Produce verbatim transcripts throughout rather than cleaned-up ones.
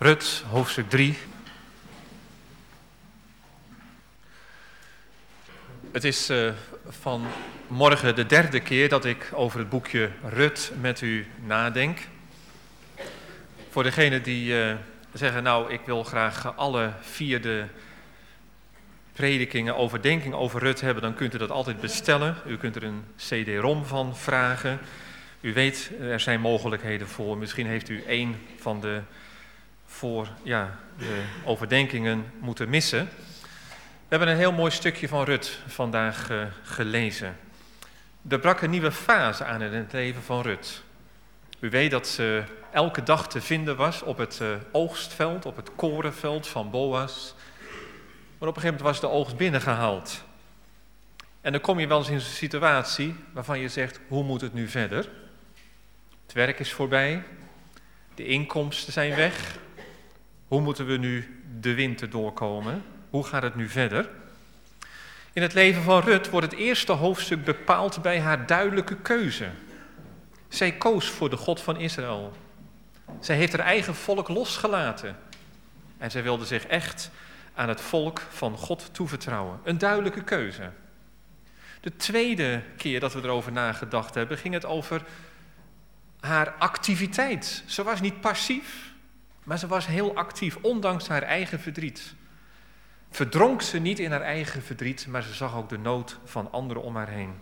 Rut, hoofdstuk drie. Het is uh, vanmorgen de derde keer dat ik over het boekje Rut met u nadenk. Voor degenen die uh, zeggen, nou, ik wil graag alle vier de predikingen, overdenkingen over Rut hebben, dan kunt u dat altijd bestellen. U kunt er een cd-rom van vragen. U weet, er zijn mogelijkheden voor. Misschien heeft u één van de voor ja, de overdenkingen moeten missen. We hebben een heel mooi stukje van Rut vandaag uh, gelezen. Er brak een nieuwe fase aan in het leven van Rut. U weet dat ze elke dag te vinden was op het uh, oogstveld, op het korenveld van Boas. Maar op een gegeven moment was de oogst binnengehaald. En dan kom je wel eens in een situatie waarvan je zegt, hoe moet het nu verder? Het werk is voorbij, de inkomsten zijn weg. Hoe moeten we nu de winter doorkomen? Hoe gaat het nu verder? In het leven van Rut wordt het eerste hoofdstuk bepaald bij haar duidelijke keuze. Zij koos voor de God van Israël. Zij heeft haar eigen volk losgelaten. En zij wilde zich echt aan het volk van God toevertrouwen. Een duidelijke keuze. De tweede keer dat we erover nagedacht hebben, ging het over haar activiteit. Ze was niet passief, maar ze was heel actief, ondanks haar eigen verdriet. Verdronk ze niet in haar eigen verdriet, maar ze zag ook de nood van anderen om haar heen.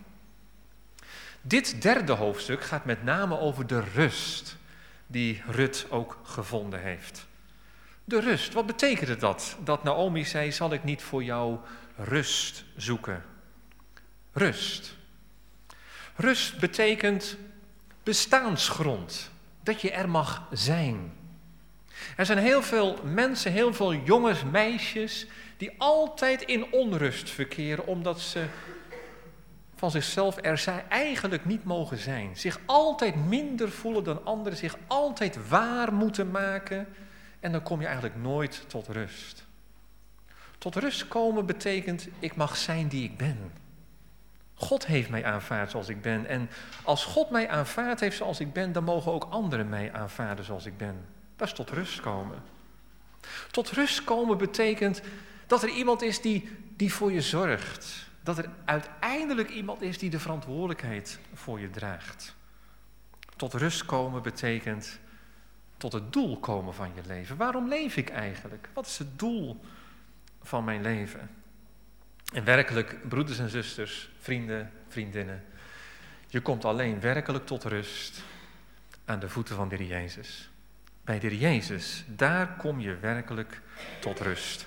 Dit derde hoofdstuk gaat met name over de rust die Rut ook gevonden heeft. De rust, wat betekende dat? Dat Naomi zei, zal ik niet voor jou rust zoeken? Rust. Rust betekent bestaansgrond, dat je er mag zijn. Er zijn heel veel mensen, heel veel jongens, meisjes, die altijd in onrust verkeren, omdat ze van zichzelf er eigenlijk niet mogen zijn. Zich altijd minder voelen dan anderen, zich altijd waar moeten maken. En dan kom je eigenlijk nooit tot rust. Tot rust komen betekent, ik mag zijn die ik ben. God heeft mij aanvaard zoals ik ben. En als God mij aanvaard heeft zoals ik ben, dan mogen ook anderen mij aanvaarden zoals ik ben. Dat is tot rust komen. Tot rust komen betekent dat er iemand is die, die voor je zorgt. Dat er uiteindelijk iemand is die de verantwoordelijkheid voor je draagt. Tot rust komen betekent tot het doel komen van je leven. Waarom leef ik eigenlijk? Wat is het doel van mijn leven? En werkelijk, broeders en zusters, vrienden, vriendinnen, je komt alleen werkelijk tot rust aan de voeten van de Heer Jezus. Bij de Heer Jezus, daar kom je werkelijk tot rust.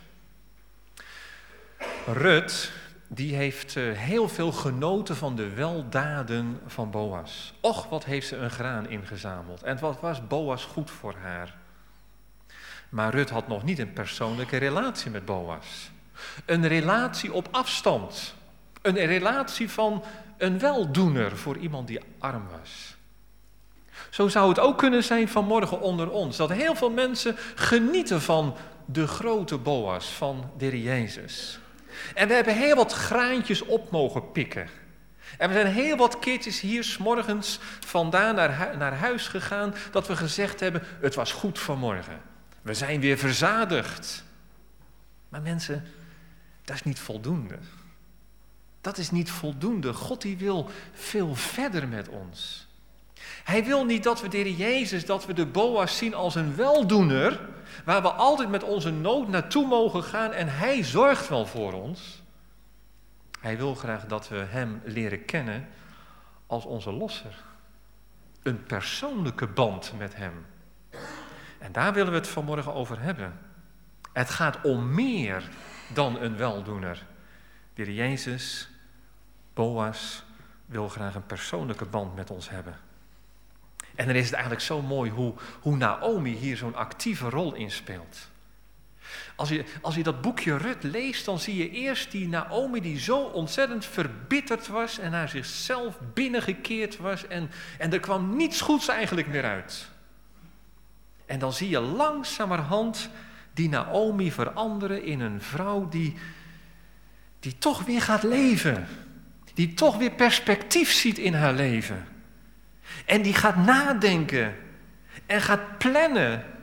Rut, die heeft uh, heel veel genoten van de weldaden van Boas. Och, wat heeft ze een graan ingezameld. En wat was Boas goed voor haar. Maar Rut had nog niet een persoonlijke relatie met Boas. Een relatie op afstand. Een relatie van een weldoener voor iemand die arm was. Zo zou het ook kunnen zijn vanmorgen onder ons. Dat heel veel mensen genieten van de grote Boas, van de Heer Jezus. En we hebben heel wat graantjes op mogen pikken. En we zijn heel wat keertjes hier 's morgens vandaan naar, hu- naar huis gegaan, dat we gezegd hebben, het was goed vanmorgen. We zijn weer verzadigd. Maar mensen, dat is niet voldoende. Dat is niet voldoende. God die wil veel verder met ons. Hij wil niet dat we de Heer Jezus, dat we de Boas zien als een weldoener, waar we altijd met onze nood naartoe mogen gaan en hij zorgt wel voor ons. Hij wil graag dat we hem leren kennen als onze losser. Een persoonlijke band met hem. En daar willen we het vanmorgen over hebben. Het gaat om meer dan een weldoener. De Heer Jezus, Boas, wil graag een persoonlijke band met ons hebben. En dan is het eigenlijk zo mooi hoe, hoe Naomi hier zo'n actieve rol in speelt. Als je, als je dat boekje Rut leest, dan zie je eerst die Naomi die zo ontzettend verbitterd was en naar zichzelf binnengekeerd was en, en er kwam niets goeds eigenlijk meer uit. En dan zie je langzamerhand die Naomi veranderen in een vrouw die, die toch weer gaat leven. Die toch weer perspectief ziet in haar leven. En die gaat nadenken en gaat plannen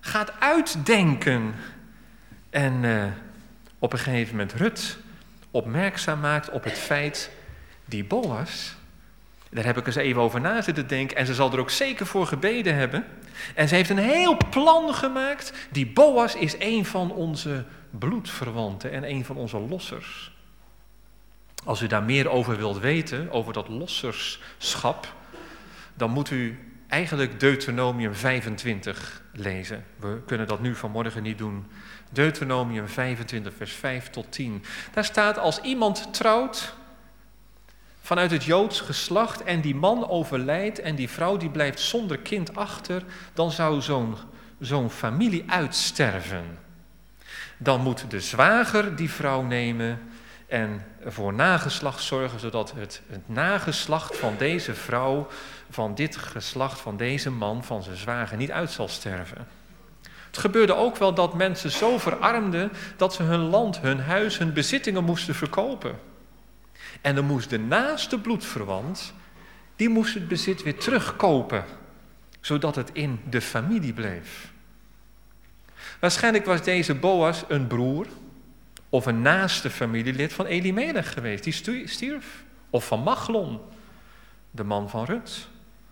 gaat uitdenken. En uh, op een gegeven moment Rut opmerkzaam maakt op het feit, die Boas, daar heb ik eens even over na zitten denken en ze zal er ook zeker voor gebeden hebben. En ze heeft een heel plan gemaakt. Die Boas is een van onze bloedverwanten en een van onze lossers. Als u daar meer over wilt weten, over dat losserschap, dan moet u eigenlijk Deuteronomium vijfentwintig lezen. We kunnen dat nu vanmorgen niet doen. Deuteronomium vijfentwintig, vers vijf tot tien. Daar staat, als iemand trouwt vanuit het Joods geslacht en die man overlijdt en die vrouw die blijft zonder kind achter, dan zou zo'n zo'n familie uitsterven. Dan moet de zwager die vrouw nemen en voor nageslacht zorgen, zodat het, het nageslacht van deze vrouw, van dit geslacht, van deze man, van zijn zwager niet uit zal sterven. Het gebeurde ook wel dat mensen zo verarmden dat ze hun land, hun huis, hun bezittingen moesten verkopen. En dan moest de naaste bloedverwant, die moest het bezit weer terugkopen, zodat het in de familie bleef. Waarschijnlijk was deze Boas een broer of een naaste familielid van Elimelech geweest, die stierf. Of van Machlon, de man van Rut.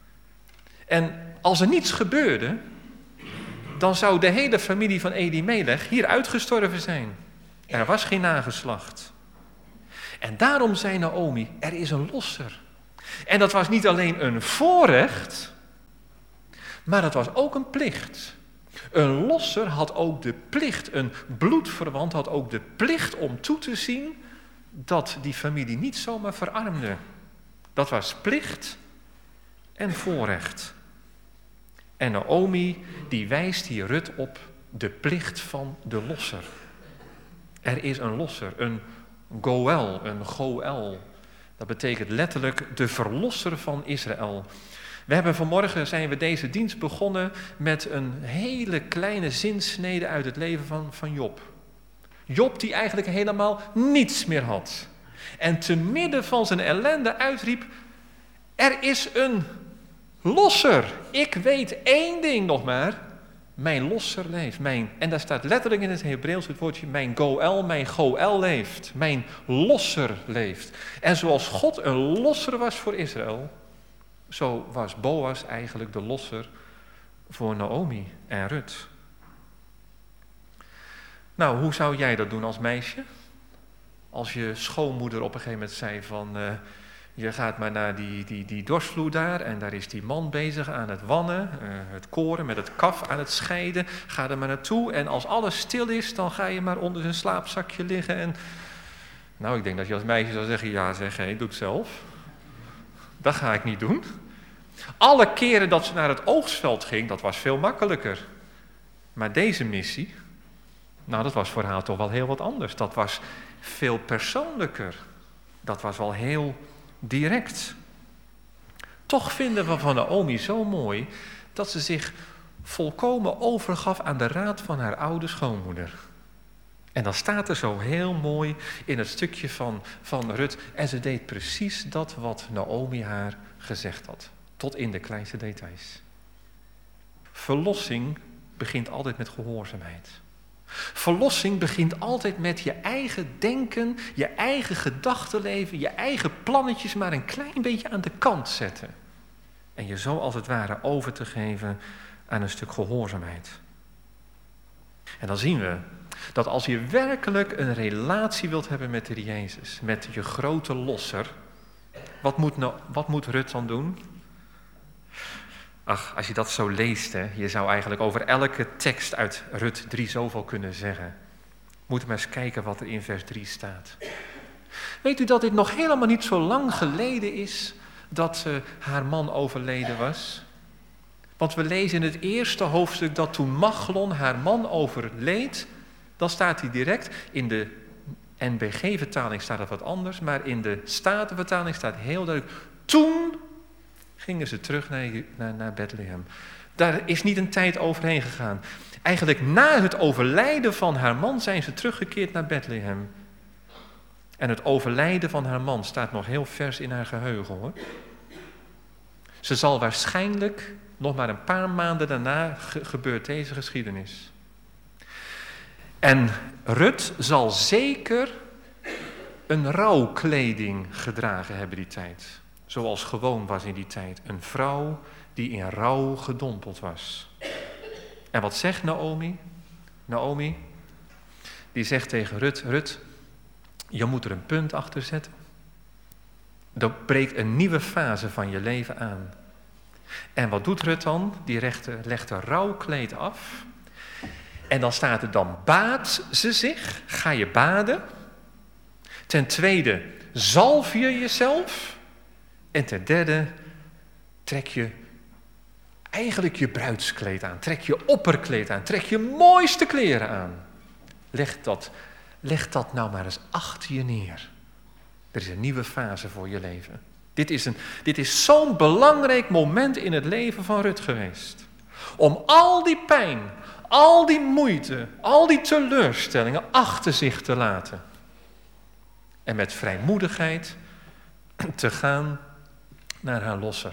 En als er niets gebeurde, dan zou de hele familie van Elimelech hier uitgestorven zijn. Er was geen nageslacht. En daarom zei Naomi, er is een losser. En dat was niet alleen een voorrecht, maar dat was ook een plicht. Een losser had ook de plicht, een bloedverwant had ook de plicht om toe te zien dat die familie niet zomaar verarmde. Dat was plicht en voorrecht. En Naomi, die wijst hier Rut op de plicht van de losser. Er is een losser, een Goel, een Goel. Dat betekent letterlijk de verlosser van Israël. We hebben vanmorgen, zijn we deze dienst begonnen met een hele kleine zinsnede uit het leven van, van Job. Job die eigenlijk helemaal niets meer had. En te midden van zijn ellende uitriep, er is een losser. Ik weet één ding nog maar. Mijn losser leeft. Mijn, en daar staat letterlijk in het Hebreeuws het woordje mijn Goel, mijn Goel leeft. Mijn losser leeft. En zoals God een losser was voor Israël, zo was Boas eigenlijk de losser voor Naomi en Rut. Nou, hoe zou jij dat doen als meisje? Als je schoonmoeder op een gegeven moment zei van, Uh, je gaat maar naar die, die, die dorsvloer daar en daar is die man bezig aan het wannen, uh, het koren met het kaf aan het scheiden. Ga er maar naartoe en als alles stil is, dan ga je maar onder zijn slaapzakje liggen. En nou, ik denk dat je als meisje zou zeggen, ja zeg, hé, doe het zelf. Dat ga ik niet doen. Alle keren dat ze naar het oogstveld ging, dat was veel makkelijker. Maar deze missie, nou dat was voor haar toch wel heel wat anders. Dat was veel persoonlijker. Dat was wel heel direct. Toch vinden we van Naomi zo mooi dat ze zich volkomen overgaf aan de raad van haar oude schoonmoeder. En dan staat er zo heel mooi in het stukje van, van Rut. En ze deed precies dat wat Naomi haar gezegd had. Tot in de kleinste details. Verlossing begint altijd met gehoorzaamheid. Verlossing begint altijd met je eigen denken, je eigen gedachtenleven, je eigen plannetjes maar een klein beetje aan de kant zetten. En je zo als het ware over te geven aan een stuk gehoorzaamheid. En dan zien we dat als je werkelijk een relatie wilt hebben met de Jezus, met je grote losser, wat moet, nou, wat moet Rut dan doen? Ach, als je dat zo leest, hè, je zou eigenlijk over elke tekst uit Rut drie zoveel kunnen zeggen. Moet maar eens kijken wat er in vers drie staat. Weet u dat dit nog helemaal niet zo lang geleden is dat uh, haar man overleden was? Want we lezen in het eerste hoofdstuk dat toen Machlon haar man overleed, dan staat hij direct, in de N B G-vertaling staat het wat anders, maar in de Statenvertaling staat heel duidelijk, toen gingen ze terug naar, naar, naar Bethlehem. Daar is niet een tijd overheen gegaan. Eigenlijk na het overlijden van haar man zijn ze teruggekeerd naar Bethlehem. En het overlijden van haar man staat nog heel vers in haar geheugen, hoor. Ze zal waarschijnlijk Nog maar een paar maanden daarna ge- gebeurt deze geschiedenis. En Rut zal zeker een rouwkleding gedragen hebben die tijd. Zoals gewoon was in die tijd. Een vrouw die in rouw gedompeld was. En wat zegt Naomi? Naomi, die zegt tegen Rut, Rut, je moet er een punt achter zetten. Er breekt een nieuwe fase van je leven aan. En wat doet Rut dan? Die rechte, legt een rouwkleed af. En dan staat er dan, baad ze zich, ga je baden. Ten tweede, zalf je jezelf. En ten derde, trek je eigenlijk je bruidskleed aan. Trek je opperkleed aan. Trek je mooiste kleren aan. Leg dat, leg dat nou maar eens achter je neer. Er is een nieuwe fase voor je leven. Dit is, een, dit is zo'n belangrijk moment in het leven van Rut geweest. Om al die pijn, al die moeite, al die teleurstellingen achter zich te laten. En met vrijmoedigheid te gaan naar haar losser.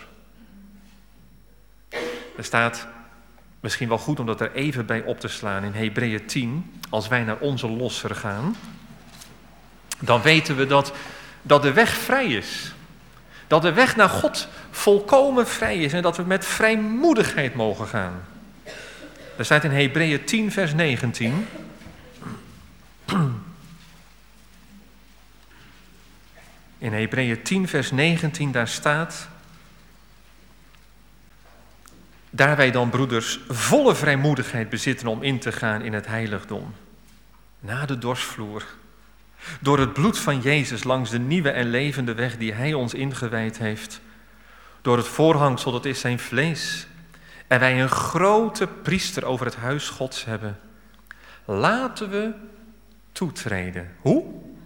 Er staat, misschien wel goed om dat er even bij op te slaan in Hebreeën tien. Als wij naar onze losser gaan, dan weten we dat, dat de weg vrij is. Dat de weg naar God volkomen vrij is en dat we met vrijmoedigheid mogen gaan. Er staat in Hebreeën tien vers negentien. In Hebreeën tien vers negentien daar staat: daar wij dan, broeders, volle vrijmoedigheid bezitten om in te gaan in het heiligdom. Na de dorsvloer. Door het bloed van Jezus langs de nieuwe en levende weg die Hij ons ingewijd heeft. Door het voorhangsel, dat is zijn vlees. En wij een grote priester over het huis Gods hebben. Laten we toetreden. Hoe?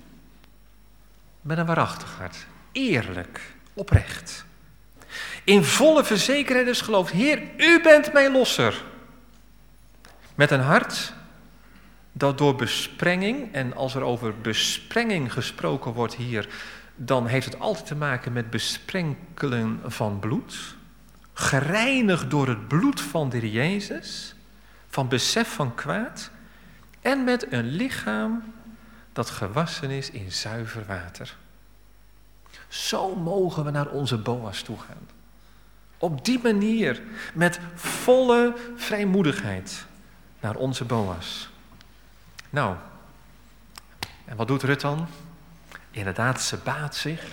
Met een waarachtig hart. Eerlijk. Oprecht. In volle verzekerheid is geloofd. Heer, u bent mijn losser. Met een hart dat door besprenging, en als er over besprenging gesproken wordt hier, dan heeft het altijd te maken met besprenkelen van bloed. Gereinigd door het bloed van de Heer Jezus, van besef van kwaad, en met een lichaam dat gewassen is in zuiver water. Zo mogen we naar onze Boas toe gaan. Op die manier, met volle vrijmoedigheid, naar onze Boas. Nou, en wat doet Rut dan? Inderdaad, ze baadt zich.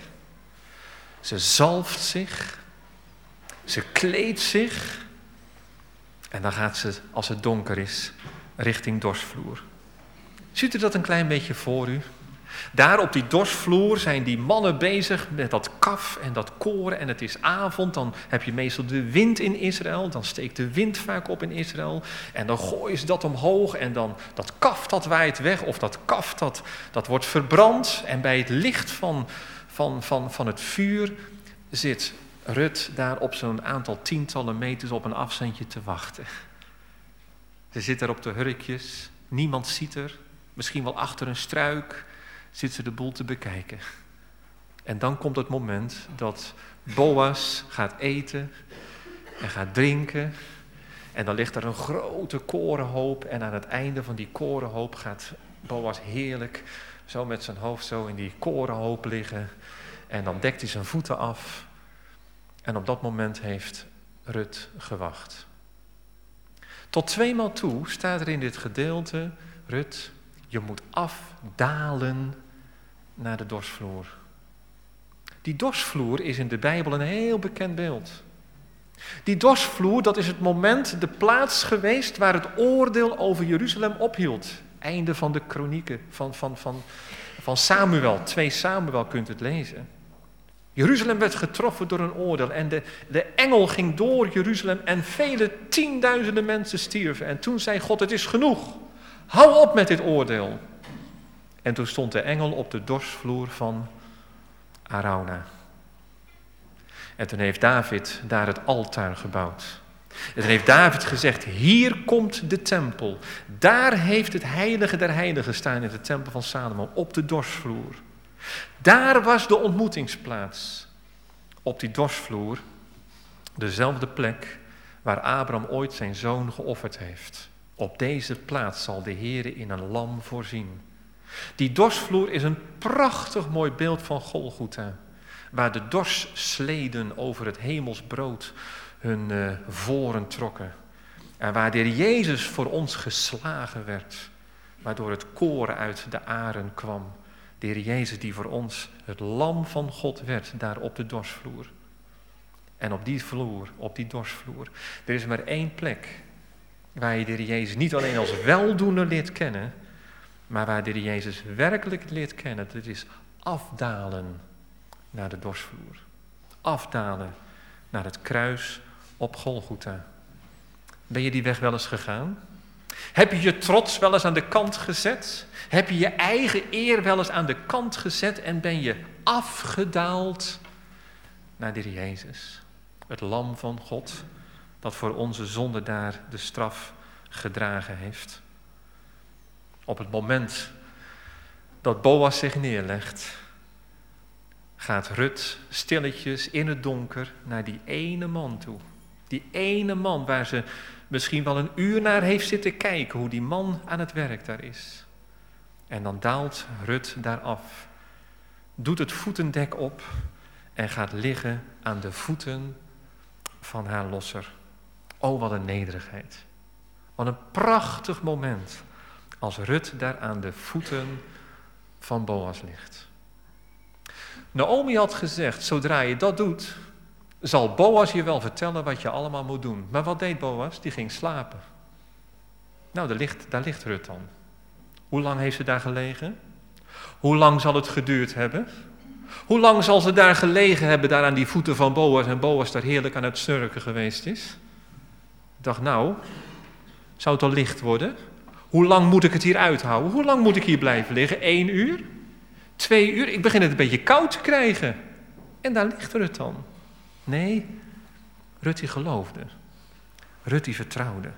Ze zalft zich. Ze kleedt zich. En dan gaat ze, als het donker is, richting dorsvloer. Ziet u dat een klein beetje voor u? Daar op die dorsvloer zijn die mannen bezig met dat kaf en dat koren en het is avond. Dan heb je meestal de wind in Israël. Dan steekt de wind vaak op in Israël. En dan gooien ze dat omhoog en dan dat kaf dat waait weg of dat kaf dat, dat wordt verbrand. En bij het licht van, van, van, van het vuur zit Rut daar op zo'n aantal tientallen meters op een afstandje te wachten. Ze zit daar op de hurkjes, niemand ziet er. Misschien wel achter een struik zit ze de boel te bekijken. En dan komt het moment dat Boas gaat eten en gaat drinken. En dan ligt er een grote korenhoop. En aan het einde van die korenhoop gaat Boas heerlijk zo met zijn hoofd zo in die korenhoop liggen. En dan dekt hij zijn voeten af. En op dat moment heeft Rut gewacht. Tot tweemaal toe staat er in dit gedeelte: Rut, je moet afdalen naar de dorsvloer. Die dorsvloer is in de Bijbel een heel bekend beeld. Die dorsvloer, dat is het moment, de plaats geweest waar het oordeel over Jeruzalem ophield. Einde van de kronieken, van, van, van, van Samuel, twee Samuel kunt het lezen. Jeruzalem werd getroffen door een oordeel en de, de engel ging door Jeruzalem en vele tienduizenden mensen stierven. En toen zei God, het is genoeg. Hou op met dit oordeel. En toen stond de engel op de dorsvloer van Arauna. En toen heeft David daar het altaar gebouwd. En toen heeft David gezegd, hier komt de tempel. Daar heeft het heilige der heiligen gestaan in de tempel van Salomo, op de dorsvloer. Daar was de ontmoetingsplaats. Op die dorsvloer, dezelfde plek waar Abraham ooit zijn zoon geofferd heeft. Op deze plaats zal de Heere in een lam voorzien. Die dorsvloer is een prachtig mooi beeld van Golgotha, waar de dorsleden over het hemels brood hun uh, voren trokken. En waar de Heer Jezus voor ons geslagen werd, waardoor het koren uit de aren kwam. De Heer Jezus die voor ons het lam van God werd, daar op de dorsvloer. En op die vloer, op die dorsvloer, er is maar één plek waar je de Heer Jezus niet alleen als weldoener leert kennen, maar waar de Heer Jezus werkelijk leert kennen. Dat is afdalen naar de dorsvloer. Afdalen naar het kruis op Golgotha. Ben je die weg wel eens gegaan? Heb je je trots wel eens aan de kant gezet? Heb je je eigen eer wel eens aan de kant gezet en ben je afgedaald naar de Heer Jezus? Het lam van God, dat voor onze zonde daar de straf gedragen heeft. Op het moment dat Boas zich neerlegt, gaat Rut stilletjes in het donker naar die ene man toe. Die ene man waar ze misschien wel een uur naar heeft zitten kijken, hoe die man aan het werk daar is. En dan daalt Rut daar af, doet het voetendek op en gaat liggen aan de voeten van haar losser. Oh, wat een nederigheid. Wat een prachtig moment als Rut daar aan de voeten van Boas ligt. Naomi had gezegd, zodra je dat doet, zal Boas je wel vertellen wat je allemaal moet doen. Maar wat deed Boas? Die ging slapen. Nou, daar ligt, daar ligt Rut dan. Hoe lang heeft ze daar gelegen? Hoe lang zal het geduurd hebben? Hoe lang zal ze daar gelegen hebben, daar aan die voeten van Boas, en Boas daar heerlijk aan het snurken geweest is? Ik dacht, nou, zou het al licht worden? Hoe lang moet ik het hier uithouden? Hoe lang moet ik hier blijven liggen? Eén uur? Twee uur? Ik begin het een beetje koud te krijgen. En daar ligt Rut dan. Nee, Rut die geloofde. Rut die vertrouwde.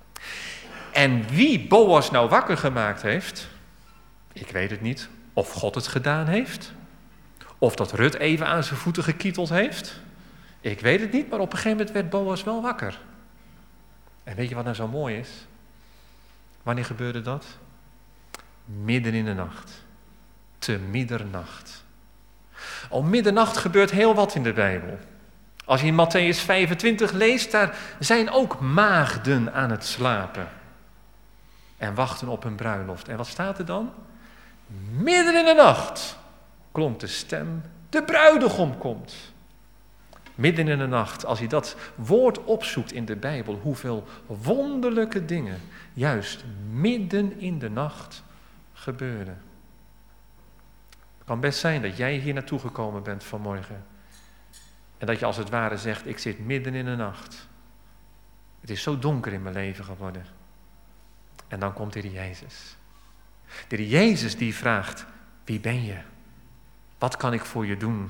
En wie Boas nou wakker gemaakt heeft, ik weet het niet. Of God het gedaan heeft. Of dat Rut even aan zijn voeten gekieteld heeft. Ik weet het niet, maar op een gegeven moment werd Boas wel wakker. En weet je wat nou zo mooi is? Wanneer gebeurde dat? Midden in de nacht. Te middernacht. Om middernacht gebeurt heel wat in de Bijbel. Als je in Mattheüs vijfentwintig leest, daar zijn ook maagden aan het slapen. En wachten op hun bruiloft. En wat staat er dan? Midden in de nacht klonk de stem, de bruidegom komt. Midden in de nacht, als je dat woord opzoekt in de Bijbel, hoeveel wonderlijke dingen juist midden in de nacht gebeuren. Het kan best zijn dat jij hier naartoe gekomen bent vanmorgen. En dat je als het ware zegt, ik zit midden in de nacht. Het is zo donker in mijn leven geworden. En dan komt de Heer Jezus. De Heer Jezus die vraagt, wie ben je? Wat kan ik voor je doen?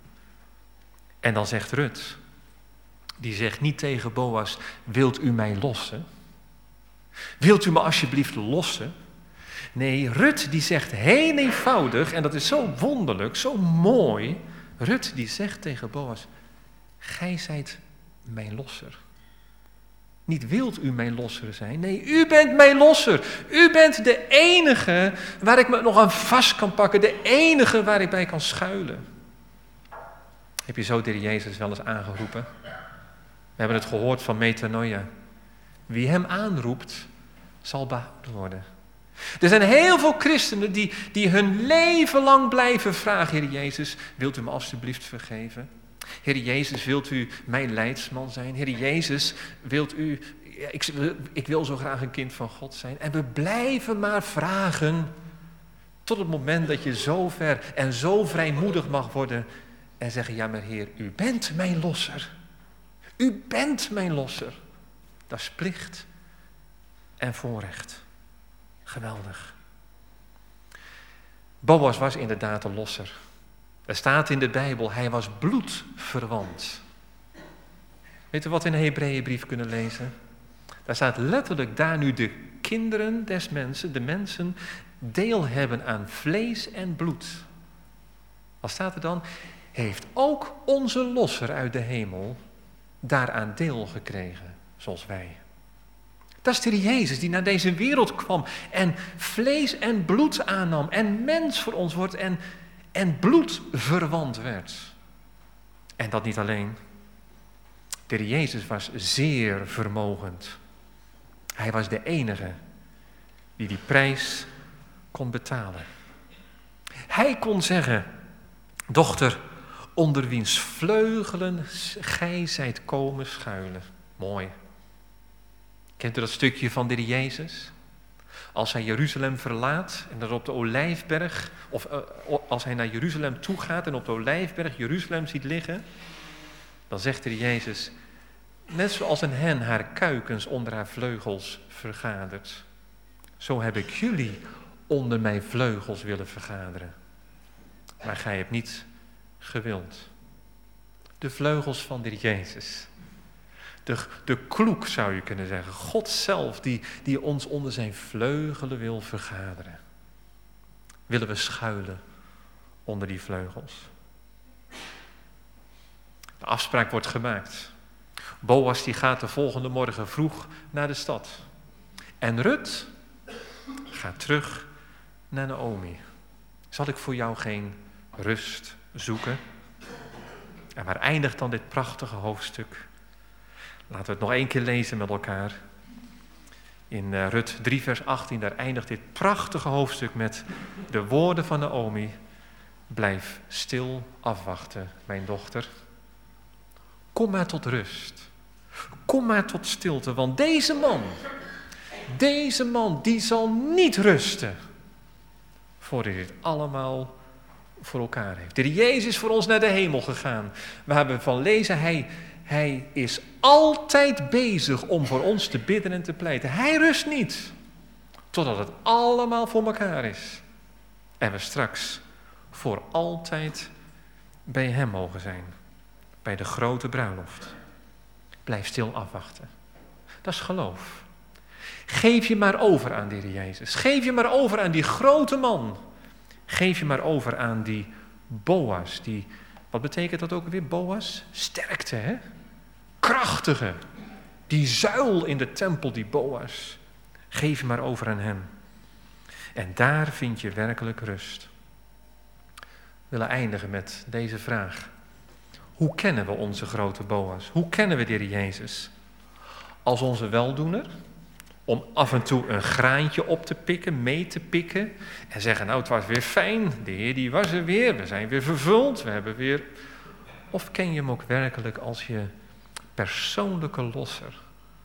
En dan zegt Rut, die zegt niet tegen Boas, wilt u mij lossen? Wilt u me alsjeblieft lossen? Nee, Rut die zegt heel eenvoudig, en dat is zo wonderlijk, zo mooi. Rut die zegt tegen Boas, gij zijt mijn losser. Niet wilt u mijn losser zijn, nee, u bent mijn losser. U bent de enige waar ik me nog aan vast kan pakken, de enige waar ik bij kan schuilen. Heb je zo de Heer Jezus wel eens aangeroepen? We hebben het gehoord van metanoia. Wie hem aanroept, zal behouden worden. Er zijn heel veel christenen die, die hun leven lang blijven vragen, Heer Jezus, wilt u me alstublieft vergeven? Heer Jezus, wilt u mijn leidsman zijn? Heer Jezus, wilt u, ik, ik wil zo graag een kind van God zijn. En we blijven maar vragen tot het moment dat je zo ver en zo vrijmoedig mag worden en zeggen, ja maar Heer, u bent mijn losser. U bent mijn losser. Dat is plicht en voorrecht. Geweldig. Boas was inderdaad een losser. Er staat in de Bijbel, hij was bloedverwant. Weet u wat we in de Hebreeënbrief kunnen lezen? Daar staat letterlijk, daar nu de kinderen des mensen, de mensen, deel hebben aan vlees en bloed. Wat staat er dan? Heeft ook onze losser uit de hemel daaraan deel gekregen. zoals wij. Dat is de Heer Jezus die naar deze wereld kwam en vlees en bloed aannam en mens voor ons wordt en, en bloedverwant werd. En dat niet alleen. De Heer Jezus was zeer vermogend. Hij was de enige die die prijs kon betalen. Hij kon zeggen, dochter, onder wiens vleugelen gij zijt komen schuilen. Mooi. Kent u dat stukje van de Heer Jezus? Als hij Jeruzalem verlaat en dan op de Olijfberg, of uh, als hij naar Jeruzalem toe gaat en op de Olijfberg Jeruzalem ziet liggen, dan zegt de Heer Jezus, net zoals een hen haar kuikens onder haar vleugels vergadert, zo heb ik jullie onder mijn vleugels willen vergaderen. Maar gij hebt niet gewild. De vleugels van de Heer Jezus. De, de kloek zou je kunnen zeggen. God zelf die, die ons onder zijn vleugelen wil vergaderen. Willen we schuilen onder die vleugels. De afspraak wordt gemaakt. Boas die gaat de volgende morgen vroeg naar de stad. En Rut gaat terug naar Naomi. Zal ik voor jou geen rust zoeken? En waar eindigt dan dit prachtige hoofdstuk? Laten we het nog één keer lezen met elkaar. In uh, Rut drie vers achttien, daar eindigt dit prachtige hoofdstuk met de woorden van Naomi. Blijf stil afwachten, mijn dochter. Kom maar tot rust. Kom maar tot stilte, want deze man, deze man, die zal niet rusten voordat hij dit allemaal voor elkaar heeft. De Heer Jezus is voor ons naar de hemel gegaan. We hebben van lezen, hij, hij is altijd bezig om voor ons te bidden en te pleiten. Hij rust niet, totdat het allemaal voor elkaar is. En we straks voor altijd bij hem mogen zijn. Bij de grote bruiloft. Blijf stil afwachten. Dat is geloof. Geef je maar over aan de Heer Jezus. Geef je maar over aan die grote man. Geef je maar over aan die Boas. Die, wat betekent dat ook weer, Boas? Sterkte, hè? Krachtige. Die zuil in de tempel, die Boas. Geef je maar over aan hem. En daar vind je werkelijk rust. We willen eindigen met deze vraag. Hoe kennen we onze grote Boas? Hoe kennen we de Heer Jezus? Als onze weldoener? Om af en toe een graantje op te pikken, mee te pikken. En zeggen, nou het was weer fijn. De Heer die was er weer. We zijn weer vervuld. We hebben weer... Of ken je hem ook werkelijk als je persoonlijke losser?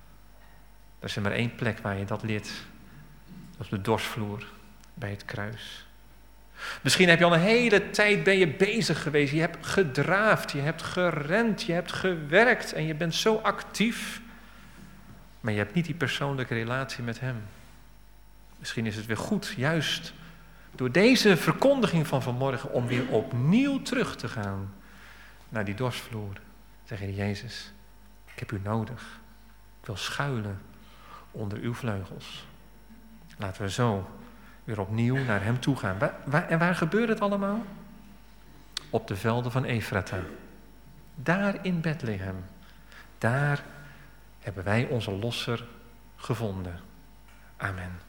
Er is er maar één plek waar je dat leert. Op de dorsvloer, bij het kruis. Misschien heb je al een hele tijd ben je bezig geweest. Je hebt gedraafd, je hebt gerend, je hebt gewerkt. En je bent zo actief. Maar je hebt niet die persoonlijke relatie met hem. Misschien is het weer goed, juist door deze verkondiging van vanmorgen, om weer opnieuw terug te gaan naar die dorsvloer. Zeg Heer Jezus, ik heb u nodig. Ik wil schuilen onder uw vleugels. Laten we zo weer opnieuw naar hem toe gaan. Waar, waar, en waar gebeurt het allemaal? Op de velden van Efrata. Daar in Bethlehem. Daar hebben wij onze losser gevonden. Amen.